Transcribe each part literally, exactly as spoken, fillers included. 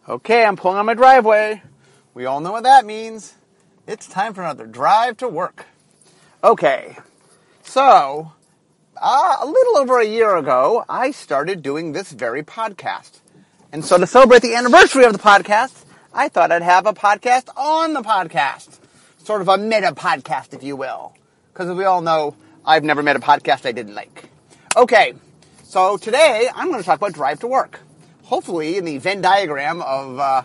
Okay, I'm pulling on my driveway. We all know what that means. It's time for another drive to work. Okay, so uh, a little over a year ago, I started doing this very podcast. And so to celebrate the anniversary of the podcast, I thought I'd have a podcast on the podcast. Sort of a meta podcast, if you will. Because as we all know, I've never met a podcast I didn't like. Okay, so today I'm going to talk about drive to work. Hopefully, in the Venn diagram of uh,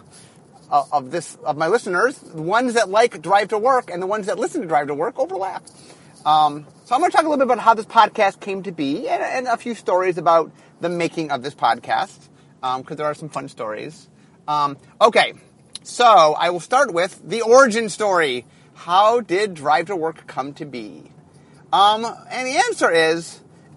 of this of my listeners, the ones that like drive to work and the ones that listen to drive to work overlap. Um, so I'm going to talk a little bit about how this podcast came to be and, and a few stories about the making of this podcast, because um, there are some fun stories. Um, okay, so I will start with the origin story. How did drive to work come to be? Um, and the answer is,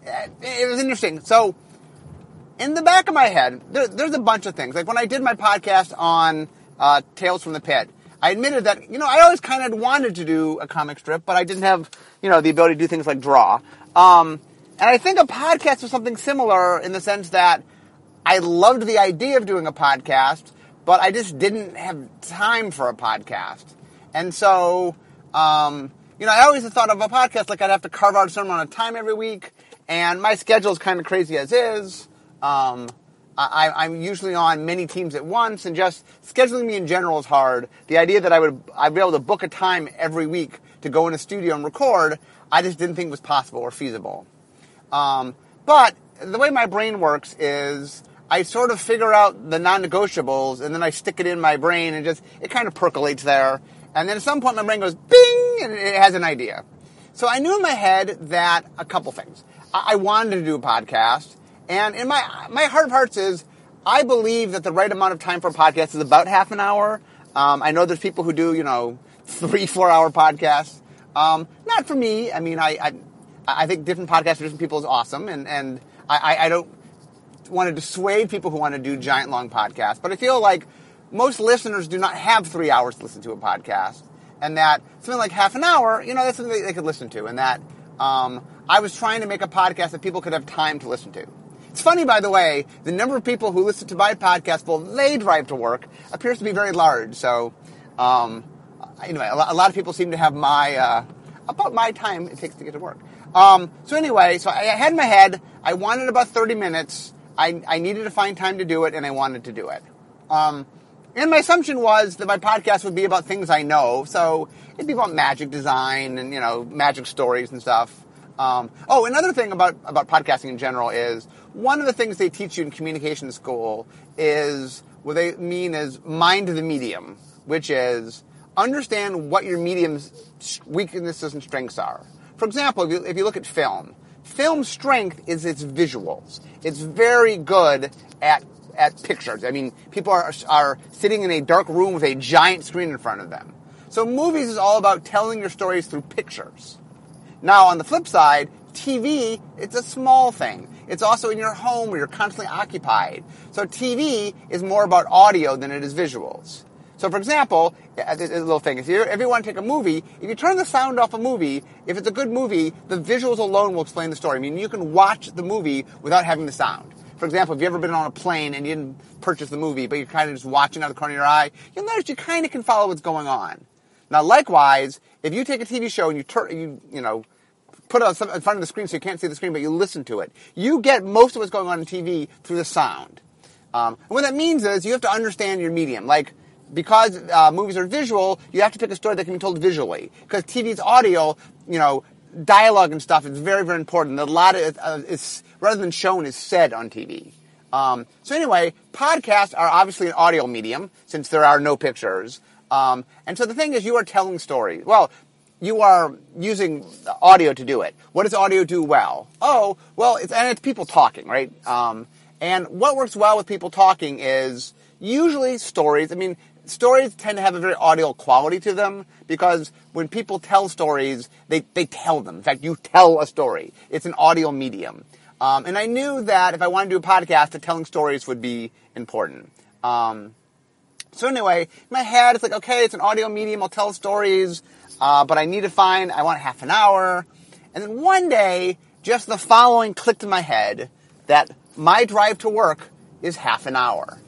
it was interesting. So, in the back of my head, there, there's a bunch of things. Like when I did my podcast on uh, Tales from the Pit, I admitted that, you know, I always kind of wanted to do a comic strip, but I didn't have, you know, the ability to do things like draw. Um, and I think a podcast was something similar in the sense that I loved the idea of doing a podcast, but I just didn't have time for a podcast. And so, um, you know, I always thought of a podcast like I'd have to carve out a certain amount of time every week, and my schedule is kind of crazy as is. Um, I, I'm usually on many teams at once, and just scheduling me in general is hard. The idea that I would I'd be able to book a time every week to go in a studio and record, I just didn't think was possible or feasible. Um, but the way my brain works is I sort of figure out the non-negotiables, and then I stick it in my brain, and just it kind of percolates there. And then at some point, my brain goes bing, and it has an idea. So I knew in my head that a couple things. I, I wanted to do a podcast. And in my my heart of hearts is, I believe that the right amount of time for a podcast is about half an hour. Um, I know there's people who do, you know, three, four-hour podcasts. Um, not for me. I mean, I, I I think different podcasts for different people is awesome, and, and I, I don't want to dissuade people who want to do giant, long podcasts. But I feel like most listeners do not have three hours to listen to a podcast, and that something like half an hour, you know, that's something they, they could listen to, and that um, I was trying to make a podcast that people could have time to listen to. It's funny, by the way, the number of people who listen to my podcast while they drive to work appears to be very large. So, um, anyway, a lot of people seem to have my, uh, about my time it takes to get to work. Um, so anyway, so I had in my head, I wanted about thirty minutes. I, I needed to find time to do it, and I wanted to do it. Um, and my assumption was that my podcast would be about things I know. So it'd be about magic design and, you know, magic stories and stuff. Um, oh, another thing about, about podcasting in general is one of the things they teach you in communication school is what they mean is mind the medium, which is understand what your medium's weaknesses and strengths are. For example, if you, if you look at film, film's strength is its visuals. It's very good at at pictures. I mean, people are are sitting in a dark room with a giant screen in front of them. So movies is all about telling your stories through pictures. Now, on the flip side, T V, it's a small thing. It's also in your home where you're constantly occupied. So T V is more about audio than it is visuals. So, for example, a little thing, if you if you want to take a movie, if you turn the sound off a movie, if it's a good movie, the visuals alone will explain the story. I mean, you can watch the movie without having the sound. For example, if you've ever been on a plane and you didn't purchase the movie, but you're kind of just watching out of the corner of your eye, you'll notice you kind of can follow what's going on. Now, likewise, if you take a T V show and you turn, you you know, put it in front of the screen so you can't see the screen, but you listen to it, you get most of what's going on in T V through the sound. Um, and what that means is you have to understand your medium. Like, because uh, movies are visual, you have to pick a story that can be told visually. Because T V's audio, you know, dialogue and stuff is very, very important. A lot of uh, is rather than shown is said on T V. Um, so anyway, podcasts are obviously an audio medium since there are no pictures. Um, and so the thing is, you are telling stories. Well, you are using audio to do it. What does audio do well? Oh, well, it's, and it's people talking, right? Um, and what works well with people talking is usually stories. I mean, stories tend to have a very audio quality to them because when people tell stories, they, they tell them. In fact, you tell a story. It's an audio medium. Um, and I knew that if I wanted to do a podcast, that telling stories would be important. Um, so anyway, in my head, it's like, okay, it's an audio medium. I'll tell stories. Uh, but I need to find, I want half an hour. And then one day, just the following clicked in my head, that my drive to work is half an hour.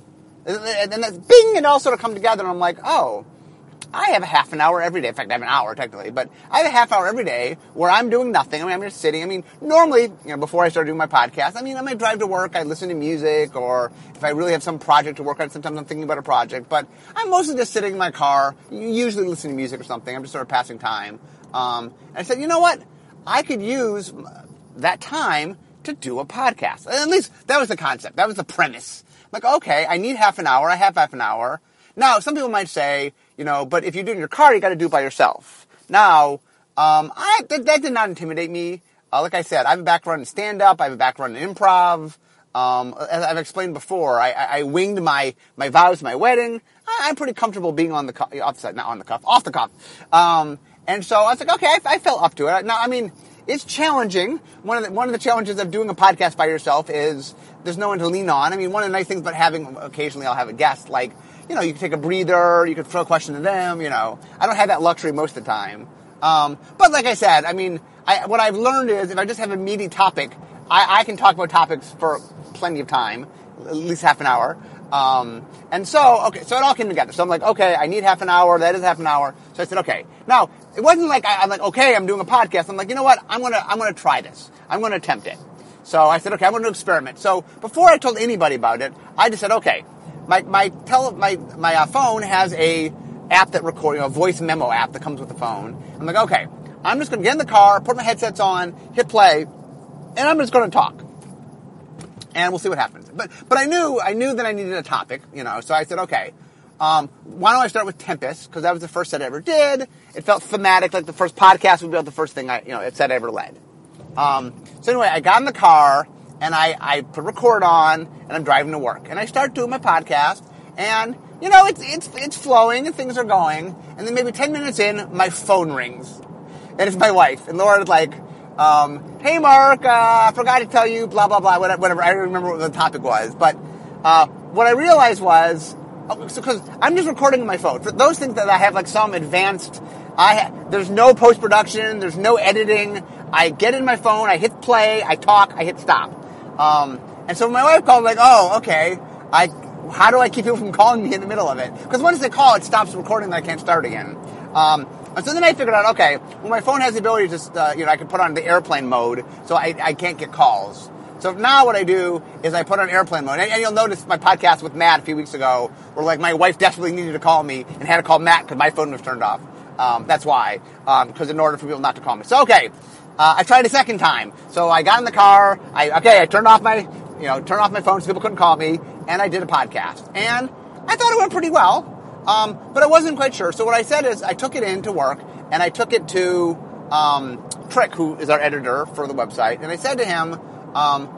And then that bing, it all sort of come together, and I'm like, oh, I have a half an hour every day. In fact, I have an hour technically, but I have a half hour every day where I'm doing nothing. I mean, I'm just sitting. I mean, normally, you know, before I start doing my podcast, I mean, I might drive to work, I listen to music, or if I really have some project to work on, sometimes I'm thinking about a project, but I'm mostly just sitting in my car, usually listening to music or something. I'm just sort of passing time. Um, and I said, you know what? I could use that time to do a podcast. At least that was the concept. That was the premise. Like, okay, I need half an hour. I have half an hour. Now, some people might say, you know, but if you do it in your car, you got to do it by yourself. Now, um, I, that, that did not intimidate me. Uh, like I said, I have a background in stand-up. I have a background in improv. Um, as I've explained before, I, I, I winged my, my vows, my wedding. I, I'm pretty comfortable being on the cuff, not on the cuff, off the cuff. Um, and so I was like, okay, I, I fell up to it. Now, I mean, it's challenging. One of the, one of the challenges of doing a podcast by yourself is there's no one to lean on. I mean, one of the nice things about having, occasionally I'll have a guest, like, you know, you can take a breather, you can throw a question to them, you know. I don't have that luxury most of the time. Um, but like I said, I mean, I, what I've learned is if I just have a meaty topic, I, I can talk about topics for plenty of time, at least half an hour. Um, and so, okay, so it all came together. So I'm like, okay, I need half an hour, that is half an hour. So I said, okay. Now, it wasn't like I, I'm like, okay, I'm doing a podcast. I'm like, you know what, I'm gonna, I'm gonna try this. I'm gonna attempt it. So I said, okay, I'm gonna experiment. So before I told anybody about it, I just said, okay, My my tele, my my uh, phone has a app that records, you know, a voice memo app that comes with the phone. I'm like, okay, I'm just going to get in the car, put my headsets on, hit play, and I'm just going to talk, and we'll see what happens. But but I knew I knew that I needed a topic, you know. So I said, okay, um, why don't I start with Tempest, because that was the first set I ever did. It felt thematic, like the first podcast would be the first thing I you know it said I ever led. Um, so anyway, I got in the car. And I, I put record on, and I'm driving to work. And I start doing my podcast, and, you know, it's it's it's flowing, and things are going. And then maybe ten minutes in, my phone rings. And it's my wife. And Laura's like, um, hey, Mark, uh, I forgot to tell you, blah, blah, blah, whatever. I don't remember what the topic was. But uh, what I realized was, because so, I'm just recording on my phone. For those things that I have, like, some advanced, I ha- there's no post-production, there's no editing. I get in my phone, I hit play, I talk, I hit stop. Um, and so my wife called, like, oh, okay, I, how do I keep people from calling me in the middle of it? Because once they call, it stops recording and I can't start again. Um, and so then I figured out, okay, well, my phone has the ability to just, uh, you know, I can put on the airplane mode, so I, I can't get calls. So now what I do is I put on airplane mode. And, and you'll notice my podcast with Matt a few weeks ago, where, like, my wife desperately needed to call me and had to call Matt because my phone was turned off. Um, that's why, um, because in order for people not to call me. So, okay. Uh, I tried a second time. So I got in the car, I, okay, I turned off my, you know, turned off my phone so people couldn't call me, and I did a podcast. And I thought it went pretty well, um, but I wasn't quite sure. So what I said is I took it in to work, and I took it to, um, Trick, who is our editor for the website, and I said to him, um,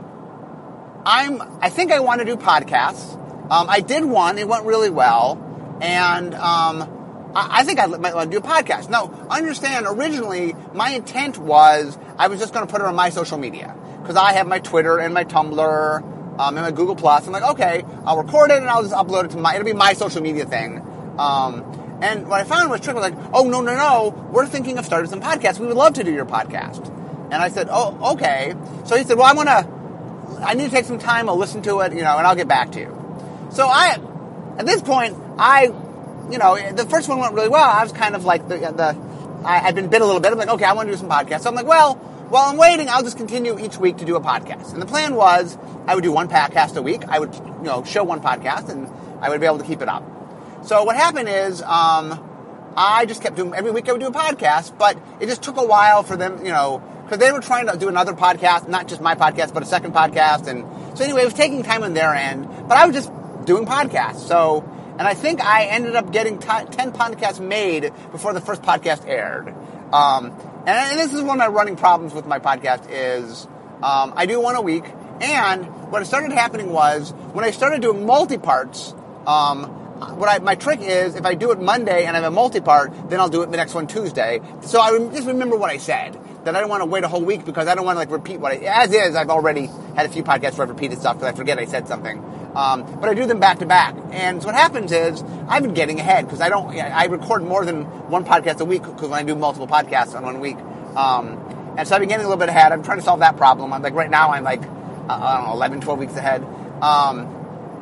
I'm, I think I want to do podcasts. Um, I did one, it went really well, and, um, I think I might want to do a podcast. Now, understand, originally, my intent was I was just going to put it on my social media. Because I have my Twitter and my Tumblr um, and my Google Plus. I'm like, okay, I'll record it and I'll just upload it to my, it'll be my social media thing. Um, and what I found was Trick was like, oh, no, no, no, we're thinking of starting some podcasts. We would love to do your podcast. And I said, oh, okay. So he said, well, I want to, I need to take some time, I'll listen to it, you know, and I'll get back to you. So I, at this point, I... You know, the first one went really well. I was kind of like the, the I had been bit a little bit. I'm like, okay, I want to do some podcasts. So I'm like, well, while I'm waiting, I'll just continue each week to do a podcast. And the plan was I would do one podcast a week. I would, you know, show one podcast, and I would be able to keep it up. So what happened is um, I just kept doing, every week I would do a podcast, but it just took a while for them, you know, because they were trying to do another podcast, not just my podcast, but a second podcast. And so anyway, it was taking time on their end, but I was just doing podcasts. So... And I think I ended up getting t- ten podcasts made before the first podcast aired. Um, and, and this is one of my running problems with my podcast is um, I do one a week. And what started happening was when I started doing multi-parts, um, what I, my trick is if I do it Monday and I have a multi-part, then I'll do it the next one Tuesday. So I re- just remember what I said. That I don't want to wait a whole week because I don't want to like repeat what I... As is, I've already had a few podcasts where I've repeated stuff because I forget I said something. Um, but I do them back to back. And so what happens is I've been getting ahead because I don't... I record more than one podcast a week because when I do multiple podcasts on one week. Um, and so I've been getting a little bit ahead. I'm trying to solve that problem. I'm like, right now I'm like, uh, I don't know, eleven, twelve weeks ahead. Um,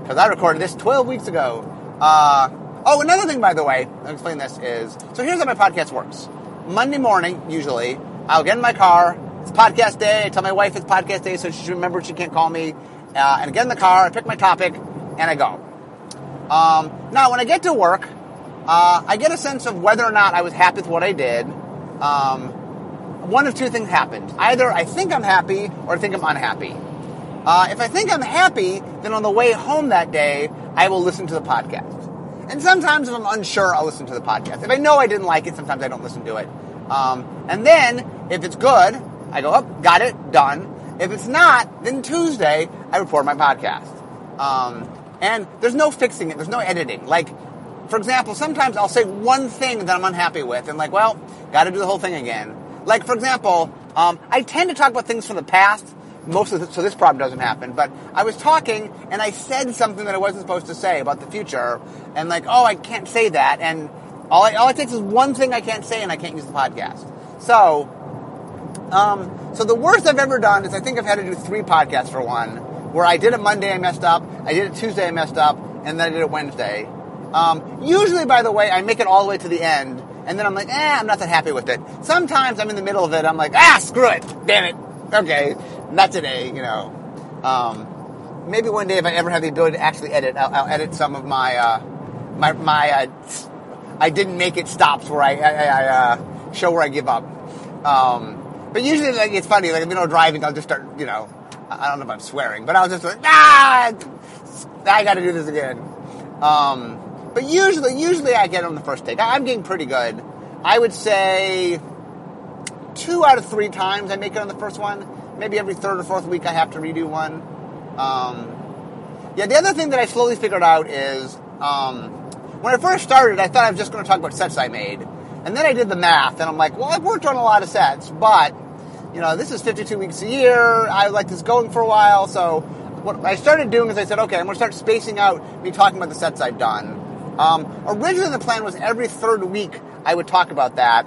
because I recorded this twelve weeks ago. Uh, oh, another thing, by the way, I'll explain this is, so here's how my podcast works. Monday morning, usually, I'll get in my car. It's podcast day. I tell my wife it's podcast day so she remembers she can't call me. Uh, and I get in the car, I pick my topic, and I go. Um, now, when I get to work, uh, I get a sense of whether or not I was happy with what I did. Um, one of two things happened. Either I think I'm happy or I think I'm unhappy. Uh, if I think I'm happy, then on the way home that day, I will listen to the podcast. And sometimes if I'm unsure, I'll listen to the podcast. If I know I didn't like it, sometimes I don't listen to it. Um, and then, if it's good, I go, oh, got it, done. If it's not, then Tuesday, I record my podcast. Um, and there's no fixing it. There's no editing. Like, for example, sometimes I'll say one thing that I'm unhappy with, and like, well, got to do the whole thing again. Like, for example, um, I tend to talk about things from the past, most of the, so this problem doesn't happen. But I was talking, and I said something that I wasn't supposed to say about the future, and like, oh, I can't say that, and all, I, all it takes is one thing I can't say, and I can't use the podcast. So, um, so the worst I've ever done is I think I've had to do three podcasts for one, where I did it Monday, I messed up, I did it Tuesday, I messed up, and then I did it Wednesday. Um, usually, by the way, I make it all the way to the end, and then I'm like, eh, I'm not that happy with it. Sometimes I'm in the middle of it, I'm like, ah, screw it, damn it, okay, not today, you know. Um, maybe one day if I ever have the ability to actually edit, I'll, I'll edit some of my, uh, my, my, uh, I didn't make it stops where I, I, I uh, show where I give up. Um, but usually, like, it's funny, like, if you know, driving, I'll just start, you know, I don't know if I'm swearing, but I was just like, ah, I gotta do this again. Um, but usually, usually I get it on the first take. I'm getting pretty good. I would say two out of three times I make it on the first one. Maybe every third or fourth week I have to redo one. Um, yeah, the other thing that I slowly figured out is, um, when I first started, I thought I was just going to talk about sets I made. And then I did the math, and I'm like, well, I've worked on a lot of sets, but, you know, this is fifty-two weeks a year. I like this going for a while, so what I started doing is I said, okay, I'm going to start spacing out me talking about the sets I've done. Um, originally, the plan was every third week I would talk about that.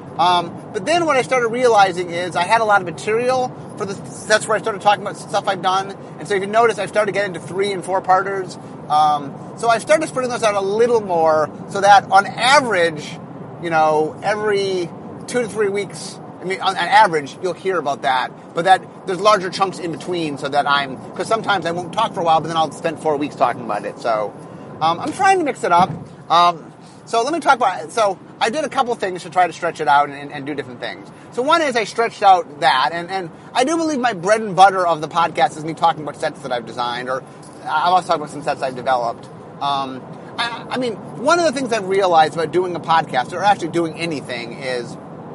Um, but then what I started realizing is I had a lot of material for the sets where I started talking about stuff I've done. And so if you notice, I've started getting into three and four parters. Um, so I started spreading those out a little more so that on average, you know, every two to three weeks, I mean, on, on average, you'll hear about that. But that there's larger chunks in between so that I'm, because sometimes I won't talk for a while, but then I'll spend four weeks talking about it. So um, I'm trying to mix it up. Um, so let me talk about it. So I did a couple things to try to stretch it out and, and do different things. So one is I stretched out that, and, and I do believe my bread and butter of the podcast is me talking about sets that I've designed, or I'll also talk about some sets I've developed. Um, I, I mean, one of the things I've realized about doing a podcast, or actually doing anything, is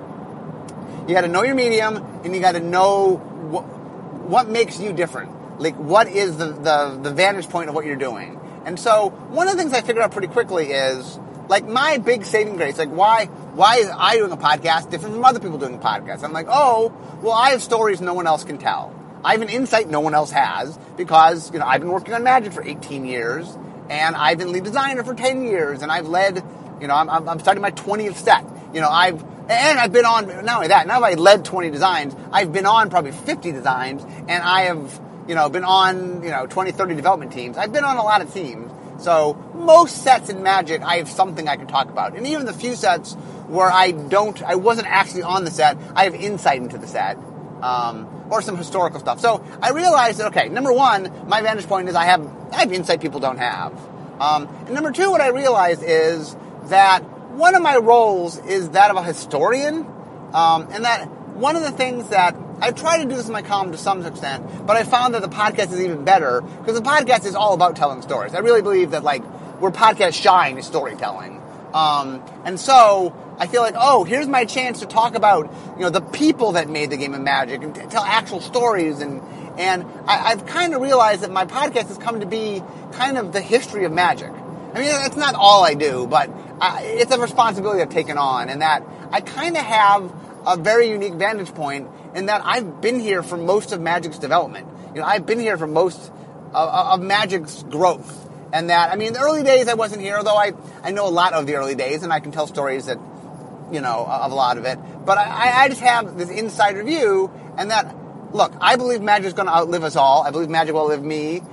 you got to know your medium, and you got to know what, what makes you different. Like, what is the, the, the vantage point of what you're doing? And so one of the things I figured out pretty quickly is, like, my big saving grace, like, why why is I doing a podcast different from other people doing a podcast? I'm like, oh, well, I have stories no one else can tell. I have an insight no one else has because, you know, I've been working on Magic for eighteen years, and I've been lead designer for ten years, and I've led, you know, I'm, I'm starting my twentieth set. You know, I've, and I've been on, not only that, now that I led twenty designs, I've been on probably fifty designs, and I have, you know, been on, you know, twenty, thirty development teams. I've been on a lot of teams. So most sets in Magic, I have something I can talk about. And even the few sets where I don't, I wasn't actually on the set, I have insight into the set, um, or some historical stuff. So I realized that, okay, number one, my vantage point is I have, I have insight people don't have. Um, and number two, what I realized is that one of my roles is that of a historian, um, and that one of the things that I try to do this in my column to some extent, but I found that the podcast is even better because the podcast is all about telling stories. I really believe that, like, where podcasts shine is storytelling. Um, and so I feel like, oh, here's my chance to talk about, you know, the people that made the game of Magic and t- tell actual stories. And, and I, I've kind of realized that my podcast has come to be kind of the history of Magic. I mean, it's not all I do, but I, it's a responsibility I've taken on, and that I kind of have a very unique vantage point in that I've been here for most of Magic's development. You know, I've been here for most of, of Magic's growth. And that, I mean, in the early days I wasn't here, although I, I know a lot of the early days, and I can tell stories that, you know, of a lot of it. But I, I just have this insider view, and that, look, I believe Magic's going to outlive us all. I believe Magic will outlive me.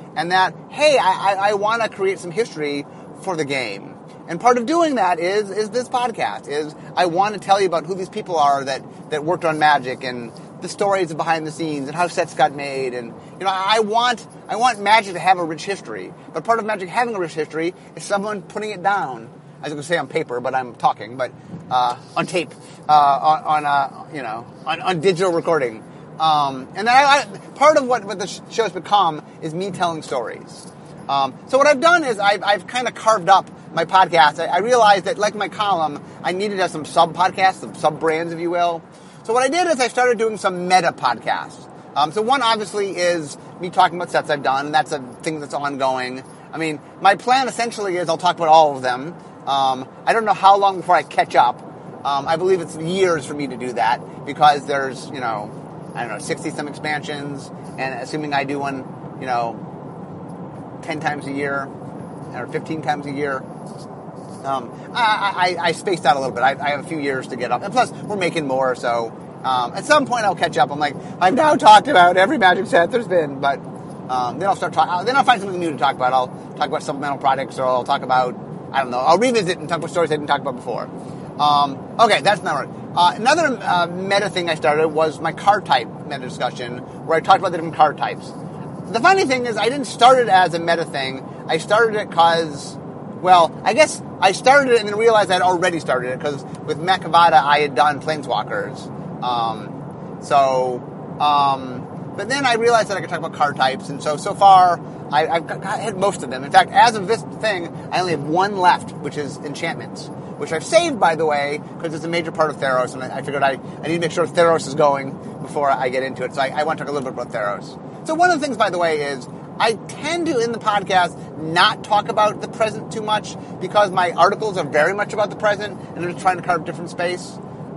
and that, hey, I, I, I want to create some history for the game. And part of doing that is is this podcast, is I want to tell you about who these people are that, that worked on Magic and the stories behind the scenes and how sets got made. And, you know, I want I want Magic to have a rich history. But part of Magic having a rich history is someone putting it down. I was going to say on paper, but I'm talking, but uh, on tape, uh, on, on uh, you know, on, on digital recording. Um, and then I, I, part of what, what the show has become is me telling stories. Um, so what I've done is I've, I've kind of carved up my podcast. I, I realized that, like my column, I needed to have some sub-podcasts, some sub-brands, if you will. So what I did is I started doing some meta podcasts. Um, so one, obviously, is me talking about sets I've done, and that's a thing that's ongoing. I mean, my plan, essentially, is I'll talk about all of them. Um, I don't know how long before I catch up. Um, I believe it's years for me to do that, because there's, you know, I don't know, sixty-some expansions, and assuming I do one, you know, ten times a year, or fifteen times a year, um, I, I, I spaced out a little bit. I, I have a few years to get up. And plus, we're making more, so um, at some point I'll catch up. I'm like, I've now talked about every Magic set there's been, but um, then I'll start talking, then I'll find something new to talk about. I'll talk about supplemental products, or I'll talk about, I don't know, I'll revisit and talk about stories I didn't talk about before. Um, okay, that's not right. Uh, another uh, meta thing I started was my card type meta discussion, where I talked about the different card types. The funny thing is, I didn't start it as a meta thing. I started it because, well, I guess I started it and then realized I'd already started it, because with Matt Cavada, I had done Planeswalkers. Um, so, um, but then I realized that I could talk about card types, and so, so far, I, I've got, I had most of them. In fact, as of this thing, I only have one left, which is enchantments, which I've saved, by the way, because it's a major part of Theros, and I, I figured I, I need to make sure Theros is going before I get into it, so I, I want to talk a little bit about Theros. So one of the things, by the way, is I tend to, in the podcast, not talk about the present too much, because my articles are very much about the present, and I'm just trying to carve different space.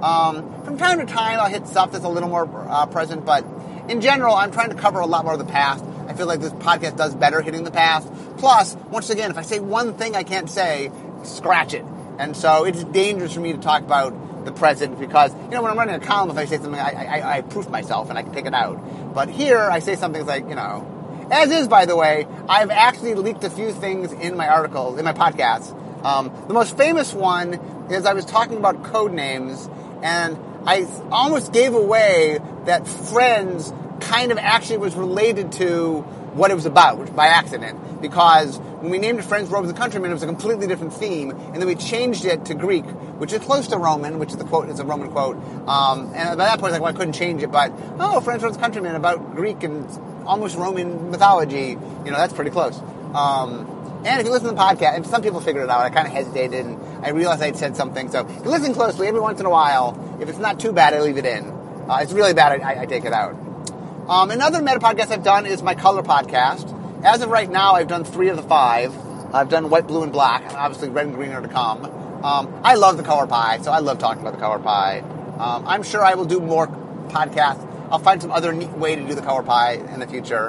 Um, from time to time, I'll hit stuff that's a little more uh, present, but in general, I'm trying to cover a lot more of the past. I feel like this podcast does better hitting the past. Plus, once again, if I say one thing I can't say, scratch it. And so it's dangerous for me to talk about the present, because, you know, when I'm running a column, if I say something, I, I, I proof myself and I can take it out. But here, I say something like, you know, as is, by the way, I've actually leaked a few things in my articles, in my podcasts. Um, the most famous one is I was talking about code names, and I almost gave away that Friends kind of actually was related to what it was about by accident, because when we named it Friends, Robes, and Countrymen, it was a completely different theme, and then we changed it to Greek, which is close to Roman, which is the quote, it's a Roman quote, um, and by that point, like, well, I couldn't change it, but, oh, Friends, Robes, and Countrymen, about Greek and almost Roman mythology, you know, that's pretty close. Um, and if you listen to the podcast, and some people figured it out, I kind of hesitated, and I realized I'd said something, so if you listen closely, every once in a while, if it's not too bad, I leave it in. Uh, it's really bad, I, I take it out. Um, another meta podcast I've done is my color podcast. As of right now, I've done three of the five. I've done white, blue, and black, and obviously red and green are to come. Um, I love the color pie, so I love talking about the color pie. Um, I'm sure I will do more podcasts. I'll find some other neat way to do the color pie in the future.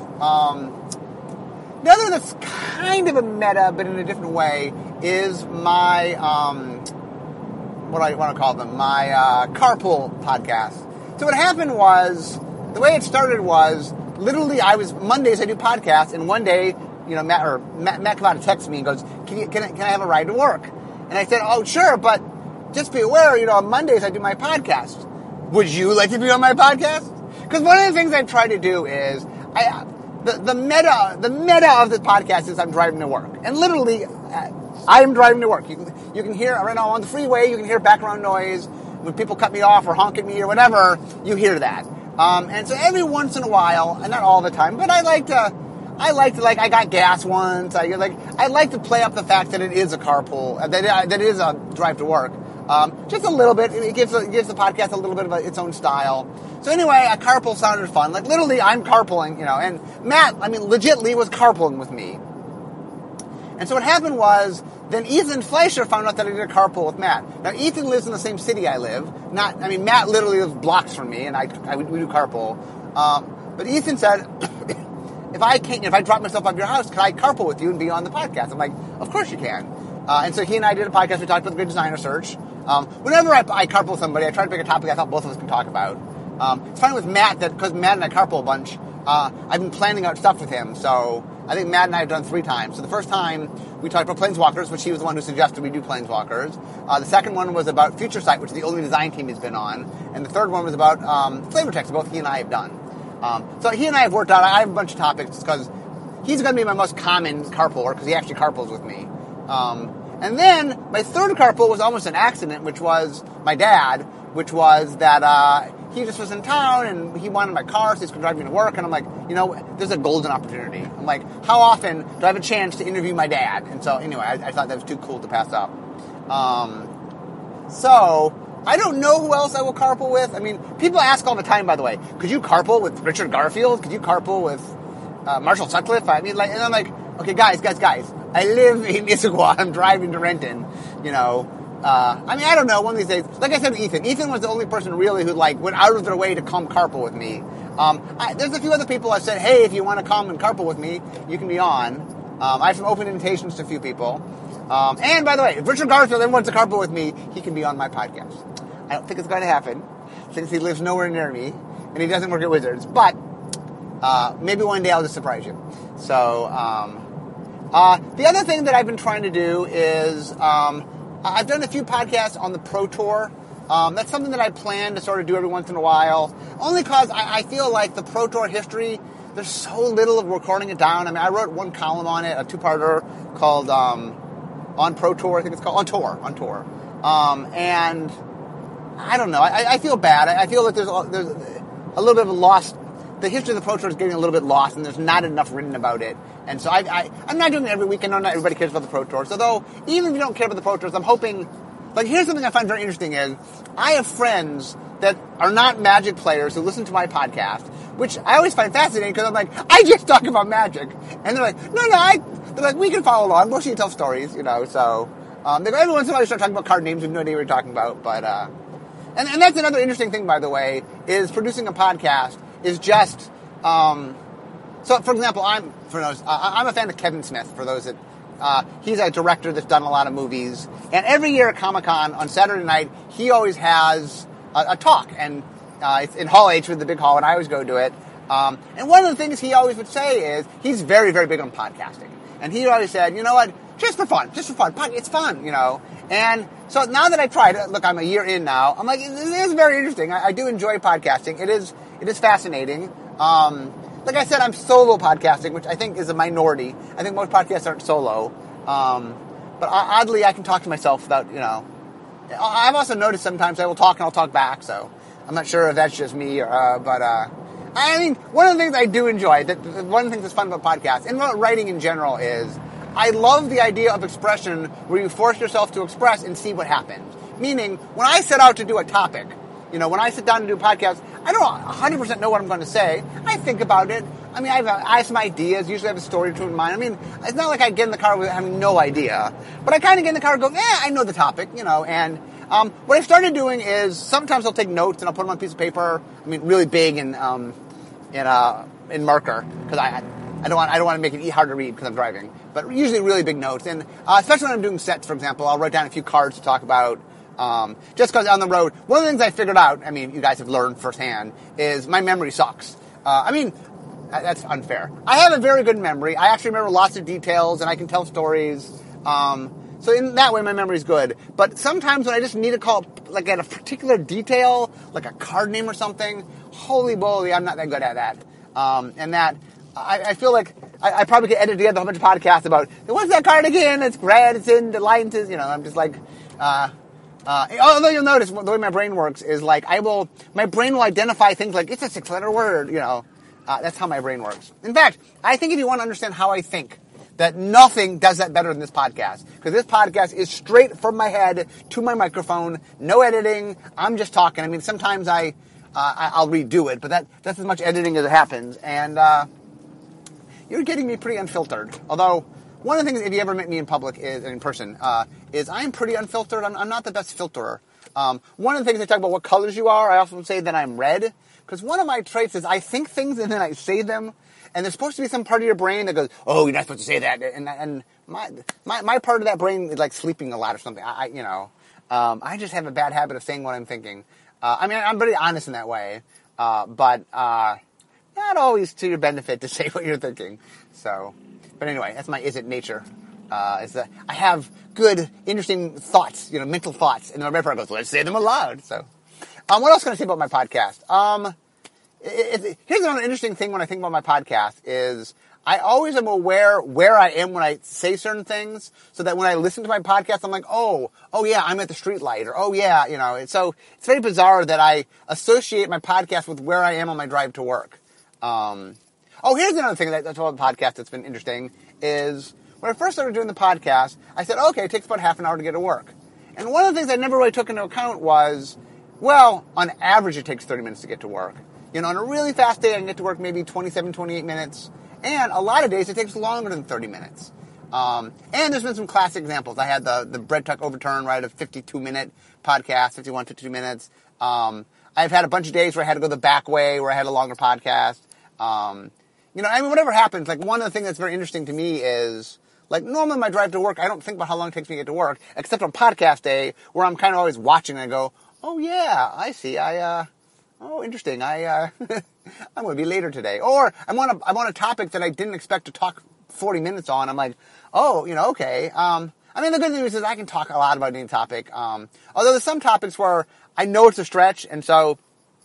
Um, the other that's kind of a meta, but in a different way, is my, um, what do I want to call them? My uh, carpool podcast. So what happened was, the way it started was, literally, I was, Mondays I do podcasts, and one day, you know, Matt, or Matt, Matt Cavada texts me and goes, can, you, can, I, can I have a ride to work? And I said, oh, sure, but just be aware, you know, on Mondays I do my podcast. Would you like to be on my podcast? Because one of the things I try to do is, I, the, the meta, the meta of this podcast is I'm driving to work. And literally, I'm driving to work. You can, you can hear, right now on the freeway, you can hear background noise. When people cut me off or honk at me or whatever, you hear that. Um, and so every once in a while, and not all the time, but I like to, I like to, like, I got gas once, I like, I like to play up the fact that it is a carpool, that it, that it is a drive to work. Um, just a little bit, it gives, it gives the podcast a little bit of a, its own style. So anyway, a carpool sounded fun. Like, literally, I'm carpooling, you know, and Matt, I mean, legitly was carpooling with me. And so what happened was, then Ethan Fleischer found out that I did a carpool with Matt. Now, Ethan lives in the same city I live. Not, I mean, Matt literally lives blocks from me, and I, I we do carpool. Um, but Ethan said, if I can't, if I drop myself off your house, can I carpool with you and be on the podcast? I'm like, of course you can. Uh, and so he and I did a podcast. We talked about the Good Designer Search. Um, whenever I, I carpool with somebody, I try to pick a topic I thought both of us can talk about. Um, it's funny with Matt that because Matt and I carpool a bunch, uh, I've been planning out stuff with him. So I think Matt and I have done three times. So the first time we talked about Planeswalkers, which he was the one who suggested we do Planeswalkers. Uh, the second one was about Future Sight, which is the only design team he's been on. And the third one was about um, flavor text, both he and I have done. Um, so he and I have worked out, I have a bunch of topics because he's going to be my most common carpooler because he actually carpools with me. Um, and then my third carpool was almost an accident, which was my dad, which was that uh, he just was in town and he wanted my car, so he's going to drive me to work. And I'm like, you know, there's a golden opportunity. I'm like, how often do I have a chance to interview my dad? And so anyway, I, I thought that was too cool to pass up. Um, so I don't know who else I will carpool with. I mean, people ask all the time, by the way, could you carpool with Richard Garfield? Could you carpool with uh, Marshall Sutcliffe? I mean, like, and I'm like, okay, guys, guys, guys, I live in Issaquah. I'm driving to Renton, you know. Uh, I mean, I don't know, one of these days, like I said to Ethan, Ethan was the only person really who, like, went out of their way to come carpool with me. Um, I, there's a few other people I said, hey, if you want to come and carpool with me, you can be on. Um, I have some open invitations to a few people. Um, and, by the way, if Richard Garfield ever wants to carpool with me, he can be on my podcast. I don't think it's going to happen, since he lives nowhere near me, and he doesn't work at Wizards, but uh, maybe one day I'll just surprise you. So, um, uh, the other thing that I've been trying to do is, um, I've done a few podcasts on the Pro Tour. Um, that's something that I plan to sort of do every once in a while, only because I, I feel like the Pro Tour history, there's so little of recording it down. I mean, I wrote one column on it, a two-parter called um, On Pro Tour, I think it's called, On Tour, On Tour. Um, and I don't know, I, I feel bad. I, I feel like there's a, there's a little bit of a lost, the history of the Pro Tour is getting a little bit lost, and there's not enough written about it. And so I, I, I'm not doing it every week. I know not everybody cares about the Pro Tours. Although, even if you don't care about the Pro Tours, I'm hoping, like, here's something I find very interesting is, I have friends that are not Magic players who listen to my podcast, which I always find fascinating because I'm like, I just talk about Magic. And they're like, no, no, I, they're like, we can follow along. We'll see you tell stories, you know, so, um, they go, every once in a while you start talking about card names, we have no idea what you're talking about, but, uh, and, and that's another interesting thing, by the way, is producing a podcast is just, um, so, for example, I'm for those, uh, I'm a fan of Kevin Smith, for those that, uh, he's a director that's done a lot of movies, and every year at Comic-Con, on Saturday night, he always has a, a talk, and uh, it's in Hall H with the big hall, and I always go to it, um, and one of the things he always would say is, he's very, very big on podcasting, and he always said, you know what, just for fun, just for fun, it's fun, you know, and so now that I tried it, look, I'm a year in now, I'm like, it is very interesting, I, I do enjoy podcasting, it is, it is fascinating, um, like I said, I'm solo podcasting, which I think is a minority. I think most podcasts aren't solo. Um, but oddly, I can talk to myself without, you know. I've also noticed sometimes I will talk and I'll talk back, so I'm not sure if that's just me, or, uh, but, uh, I mean, one of the things I do enjoy, that one of the things that's fun about podcasts, and about writing in general, is I love the idea of expression where you force yourself to express and see what happens. Meaning, when I set out to do a topic, you know, when I sit down to do a podcast, I don't one hundred percent know what I'm going to say. I think about it. I mean, I have, I have some ideas. Usually I have a story or two in mind. I mean, it's not like I get in the car with having no idea. But I kind of get in the car and go, eh, I know the topic, you know. And um, what I've started doing is sometimes I'll take notes and I'll put them on a piece of paper. I mean, really big and um, in uh, in marker, because I I don't want I don't want to make it hard to read because I'm driving. But usually really big notes, and uh, especially when I'm doing sets, for example, I'll write down a few cards to talk about. Um, just because on the road, one of the things I figured out, I mean, you guys have learned firsthand, is my memory sucks. Uh, I mean, that's unfair. I have a very good memory. I actually remember lots of details, and I can tell stories. Um, so in that way, my memory's good. But sometimes when I just need to call, like, at a particular detail, like a card name or something, holy moly, I'm not that good at that. Um, and that, I, I feel like I, I probably could edit together a whole bunch of podcasts about, what's that card again? It's red, it's in the lines, you know, I'm just like, uh... Uh, although you'll notice the way my brain works is like I will, my brain will identify things like it's a six-letter word, you know. Uh, that's how my brain works. In fact, I think if you want to understand how I think, that nothing does that better than this podcast. Because this podcast is straight from my head to my microphone, no editing. I'm just talking. I mean, sometimes I, uh, I'll redo it, but that that's as much editing as it happens. And uh, you're getting me pretty unfiltered. Although one of the things, if you ever met me in public, is in person, uh, is I'm pretty unfiltered. I'm, I'm not the best filterer. Um, one of the things I talk about what colors you are, I often say that I'm red. Because one of my traits is I think things and then I say them. And there's supposed to be some part of your brain that goes, oh, you're not supposed to say that. And and my my, my part of that brain is like sleeping a lot or something. I, I you know, um, I just have a bad habit of saying what I'm thinking. Uh, I mean, I'm pretty honest in that way. Uh, but uh, not always to your benefit to say what you're thinking. So... But anyway, that's my is it nature. Uh, is that I have good, interesting thoughts, you know, mental thoughts, and then my brain goes, let's say them aloud. So, um, what else can I say about my podcast? Um, it, it, here's another interesting thing when I think about my podcast is I always am aware where I am when I say certain things, so that when I listen to my podcast, I'm like, oh, oh yeah, I'm at the street light, or oh yeah, you know. So it's very bizarre that I associate my podcast with where I am on my drive to work. Um, oh, here's another thing that, that's about the podcast that's been interesting is when I first started doing the podcast, I said, okay, it takes about half an hour to get to work. And one of the things I never really took into account was, well, on average it takes thirty minutes to get to work. You know, on a really fast day I can get to work maybe twenty-seven, twenty-eight minutes. And a lot of days it takes longer than thirty minutes. Um, and there's been some classic examples. I had the, the Bread Tuck Overturn, right, a fifty-two minute podcast, fifty-one, fifty-two minutes. Um, I've had a bunch of days where I had to go the back way, where I had a longer podcast. Um, you know, I mean, whatever happens, like one of the things that's very interesting to me is, like normally my drive to work, I don't think about how long it takes me to get to work, except on podcast day, where I'm kind of always watching and I go, oh yeah, I see, I, uh, oh, interesting. I, uh, I'm going to be later today. Or I'm on a, I'm on a topic that I didn't expect to talk forty minutes on. I'm like, oh, you know, okay. Um, I mean, the good news is I can talk a lot about any topic. Um, although there's some topics where I know it's a stretch, and so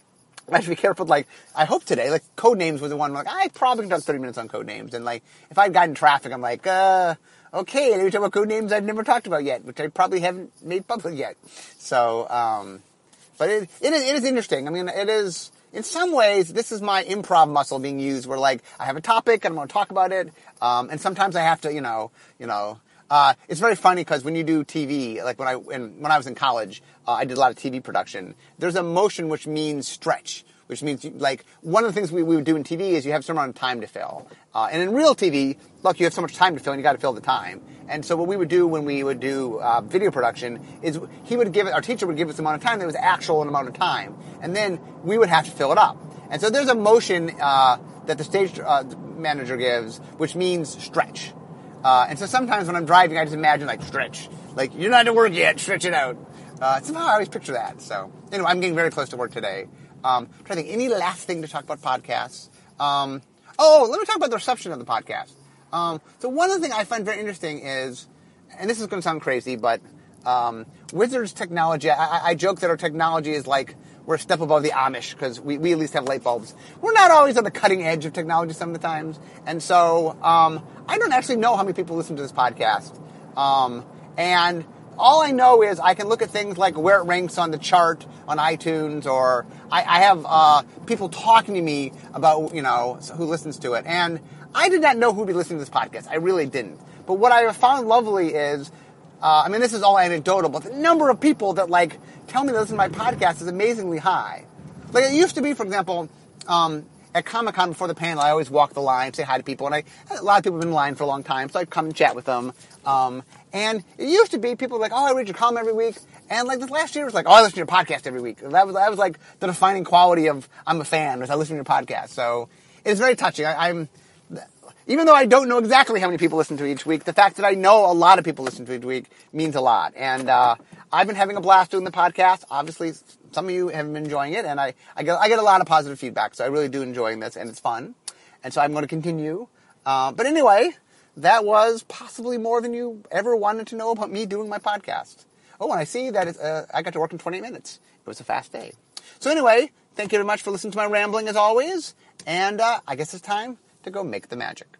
I have to be careful. Like, I hope today, like, code names was the one, like, I probably can talk thirty minutes on code names. And, like, if I'd gotten traffic, I'm like, uh, okay, let me talk about code names I've never talked about yet, which I probably haven't made public yet. So, um, but it, it is, it is interesting. I mean, it is, in some ways, this is my improv muscle being used where, like, I have a topic and I'm going to talk about it. Um, and sometimes I have to, you know, you know, uh, it's very funny because when you do T V, like when I, when, when I was in college, uh, I did a lot of T V production. There's a motion which means stretch, which means, like, one of the things we, we would do in T V is you have some amount of time to fill. Uh, and in real T V, look, you have so much time to fill and you got to fill the time. And so what we would do when we would do uh, video production is he would give it, our teacher would give us the amount of time that was actual amount of time. And then we would have to fill it up. And so there's a motion uh, that the stage uh, manager gives, which means stretch. Uh, and so sometimes when I'm driving, I just imagine, like, stretch. Like, you're not at work yet, stretch it out. Uh, somehow I always picture that. So, anyway, I'm getting very close to work today. Um, I'm trying to think, any last thing to talk about podcasts? Um, oh, let me talk about the reception of the podcast. Um, so one of the things I find very interesting is, and this is going to sound crazy, but um, Wizards technology, I, I joke that our technology is like we're a step above the Amish because we, we at least have light bulbs. We're not always on the cutting edge of technology some of the times. And so um, I don't actually know how many people listen to this podcast. Um, and all I know is I can look at things like where it ranks on the chart on iTunes, or I, I have uh, people talking to me about, you know, who listens to it. And I did not know who would be listening to this podcast. I really didn't. But what I have found lovely is, uh, I mean, this is all anecdotal, but the number of people that, like, tell me to listen to my podcast is amazingly high. Like, it used to be, for example, um, at Comic-Con before the panel, I always walk the line, say hi to people, and I a lot of people have been in line for a long time, so I'd come and chat with them. Um, and it used to be people were like, oh, I read your column every week. And, like, this last year, it was like, oh, I listen to your podcast every week. That was, that was like, the defining quality of I'm a fan, was I listen to your podcast. So it's very touching. I, I'm... Even though I don't know exactly how many people listen to each week, the fact that I know a lot of people listen to each week means a lot. And uh, I've been having a blast doing the podcast. Obviously, some of you have been enjoying it, and I, I get I get a lot of positive feedback, so I really do enjoying this, and it's fun. And so I'm going to continue. Uh, but anyway, that was possibly more than you ever wanted to know about me doing my podcast. Oh, and I see that it's, uh, I got to work in twenty-eight minutes. It was a fast day. So anyway, thank you very much for listening to my rambling as always, and uh, I guess it's time to go make the magic.